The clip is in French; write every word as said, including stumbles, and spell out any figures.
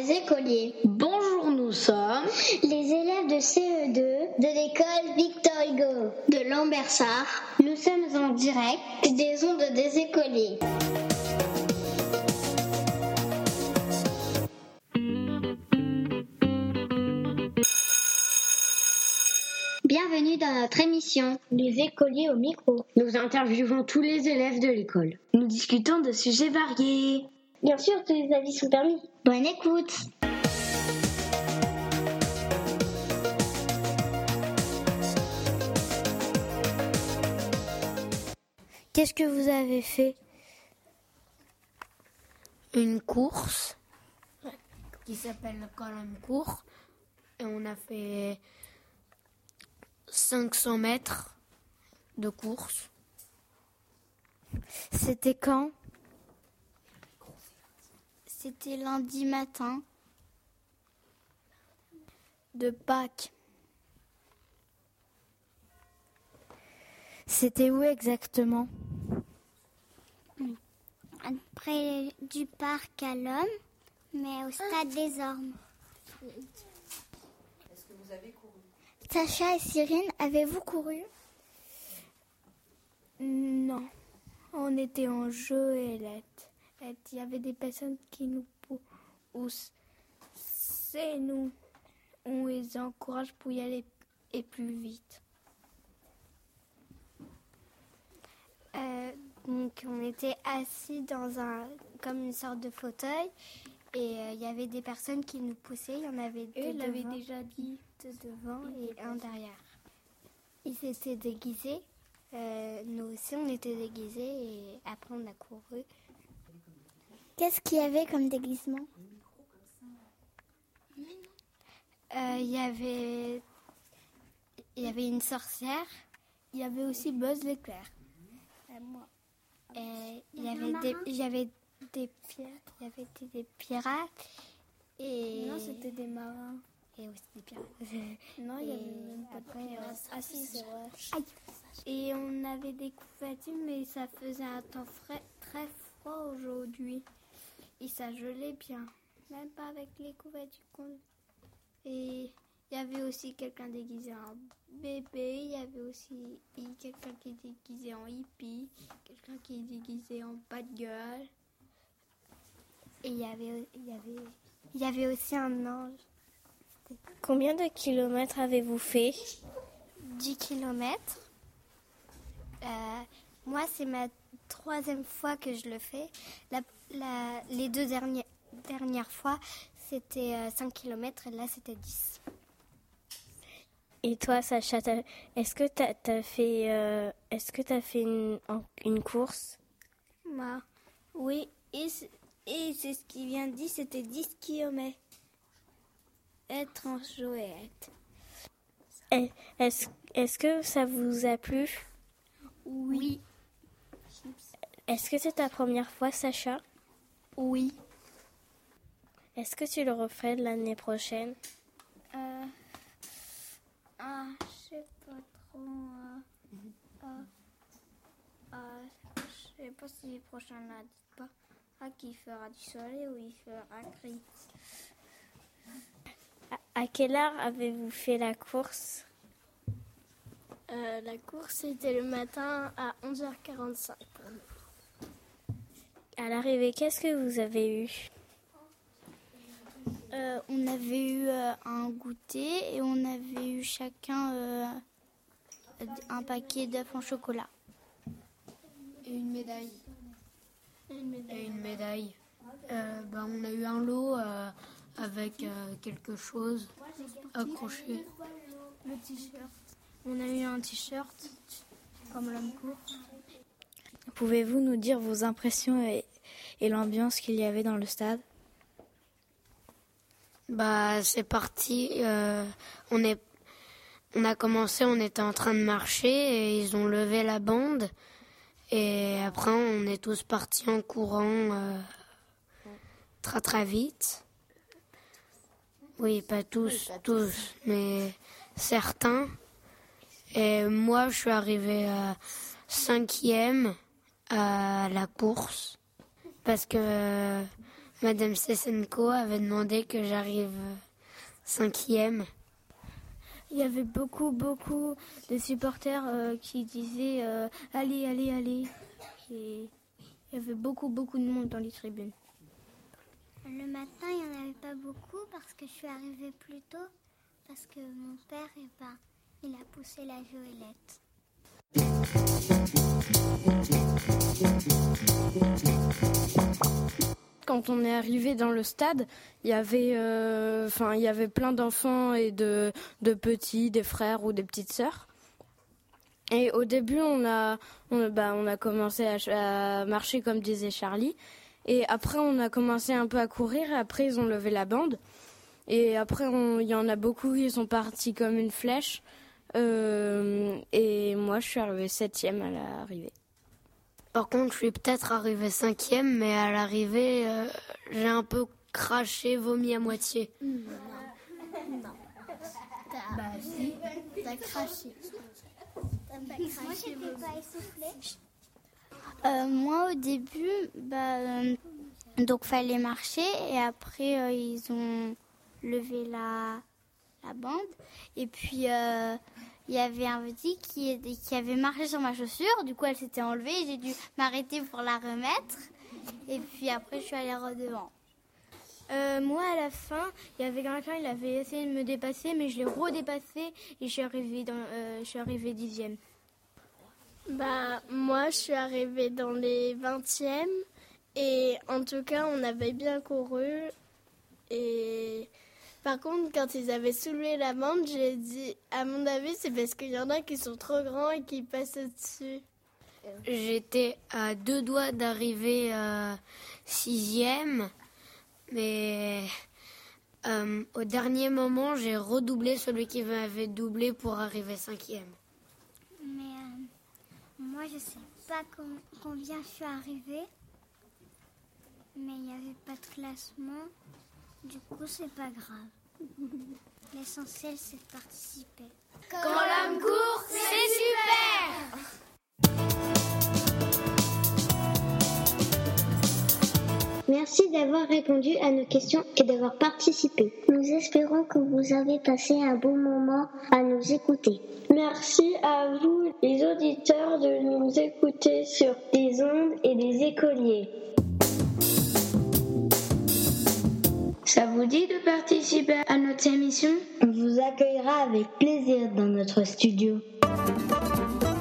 les écoliers. Bonjour, nous sommes les élèves de C E deux de l'école Victor Hugo de Lambersart. Nous sommes en direct des ondes des écoliers. Bienvenue dans notre émission, les écoliers au micro. Nous interviewons tous les élèves de l'école. Nous discutons de sujets variés. Bien sûr, tous les avis sont permis. Bonne écoute. Qu'est-ce que vous avez fait? Une course qui s'appelle le colonne court. Et on a fait cinq cents mètres de course. C'était quand? C'était lundi matin de Pâques. C'était où exactement? Près du parc à l'Homme, mais au stade des Ormes. Est-ce que vous avez couru? Sacha et Cyrine, avez-vous couru? Non, on était en jeu et il y avait des personnes qui nous poussaient, nous, on les encourage pour y aller et plus vite. Euh, donc on était assis dans un, comme une sorte de fauteuil et il euh, y avait des personnes qui nous poussaient, il y en avait deux devant, l'avait déjà dit, deux devant et un derrière. Ils étaient déguisés. Euh, nous aussi, on était déguisés et après, on a couru. Qu'est-ce qu'il y avait comme déguisement? Il euh, y avait, il y avait une sorcière. Il y avait aussi Buzz l'éclair. Euh, moi. Et il y avait des, il y avait des pirates. Il y avait des, des pirates. Et non, c'était des marins. Et aussi des pirates. Non, il y avait même pas de pirates. Ah si, c'est vrai. Aïe. Et on avait des couvertures, mais ça faisait un temps frais, très froid aujourd'hui. Et ça gelait bien, même pas avec les couvertures. Et il y avait aussi quelqu'un déguisé en bébé, il y avait aussi quelqu'un qui est déguisé en hippie, quelqu'un qui est déguisé en pas de gueule. Et il y avait, il y avait, il y avait aussi un ange. Combien de kilomètres avez-vous fait? dix kilomètres. Euh, moi, c'est ma troisième fois que je le fais. La, la, les deux dernières, dernières fois, c'était euh, cinq kilomètres et là, c'était dix. Et toi, Sacha, est-ce que tu as fait, euh, est-ce que t'as fait une, une course? Moi, oui, et c'est, et c'est ce qu'il vient de dire, c'était dix kilomètres. Être en jouette. Est-ce, est-ce que ça vous a plu? Oui. Est-ce que c'est ta première fois, Sacha? Oui. Est-ce que tu le referais l'année prochaine? Euh... Ah, je sais pas trop. Euh... Euh... Euh... Je sais pas si les prochains là disent pas ah, qu'il fera du soleil ou il fera gris. À, à quelle heure avez-vous fait la course? Euh, la course, c'était le matin à onze heures quarante-cinq. À l'arrivée, qu'est-ce que vous avez eu? euh, On avait eu euh, un goûter et on avait eu chacun euh, un paquet d'œufs en chocolat. Et une médaille. Une médaille. Et une médaille. Euh, bah, on a eu un lot euh, avec euh, quelque chose accroché. Le t-shirt. On a eu un t-shirt comme l'homme court. Pouvez-vous nous dire vos impressions et, et l'ambiance qu'il y avait dans le stade? Bah, c'est parti. Euh, on est, on a commencé, on était en train de marcher et ils ont levé la bande. Et après, on est tous partis en courant euh, très très vite. Oui, pas tous, oui, pas tous, tous, mais certains. Et moi, je suis arrivée euh, cinquième à la course parce que Madame Sesenko avait demandé que j'arrive cinquième. Il y avait beaucoup, beaucoup de supporters euh, qui disaient euh, « Allez, allez, allez ». Et il y avait beaucoup, beaucoup de monde dans les tribunes. Le matin, il n'y en avait pas beaucoup parce que je suis arrivée plus tôt. Parce que mon père, eh ben, il a poussé la Joëlette. Quand on est arrivé dans le stade, il y avait, euh, enfin, il y avait plein d'enfants et de, de petits, des frères ou des petites sœurs. Et au début, on a, on, bah, on a commencé à, à marcher comme disait Charlie. Et après, on a commencé un peu à courir. Et après, ils ont levé la bande. Et après, il y en a beaucoup qui sont partis comme une flèche. Euh, et moi, je suis arrivée septième à l'arrivée. Par contre, je suis peut-être arrivée cinquième, mais à l'arrivée, euh, j'ai un peu craché, vomi à moitié. Non, non. T'as, bah si, t'as craché. T'as pas craché. Moi, j'étais pas essoufflée. Euh, moi, au début, bah, euh, donc fallait marcher et après euh, ils ont levé la, la bande et puis euh, il y avait un petit qui, qui avait marché sur ma chaussure, du coup elle s'était enlevée et j'ai dû m'arrêter pour la remettre et puis après je suis allée redevant. Euh, moi, à la fin, il y avait quelqu'un, il avait essayé de me dépasser, mais je l'ai redépassé et je suis arrivée, dans, euh, je suis arrivée dixième. Bah, moi, je suis arrivée dans les vingtièmes et en tout cas, on avait bien couru. Et par contre, quand ils avaient soulevé la bande, j'ai dit, à mon avis, c'est parce qu'il y en a qui sont trop grands et qui passent au-dessus. J'étais à deux doigts d'arriver euh, sixième, mais euh, au dernier moment, j'ai redoublé celui qui m'avait doublé pour arriver cinquième. Mais euh, moi, je sais pas com- combien je suis arrivée, mais il n'y avait pas de classement, du coup, c'est pas grave. L'essentiel, c'est de participer. Quand l'homme court, c'est super! Merci d'avoir répondu à nos questions et d'avoir participé. Nous espérons que vous avez passé un bon moment à nous écouter. Merci à vous, les auditeurs, de nous écouter sur des ondes et des écoliers. Ça vous dit de participer à notre émission ? On vous accueillera avec plaisir dans notre studio.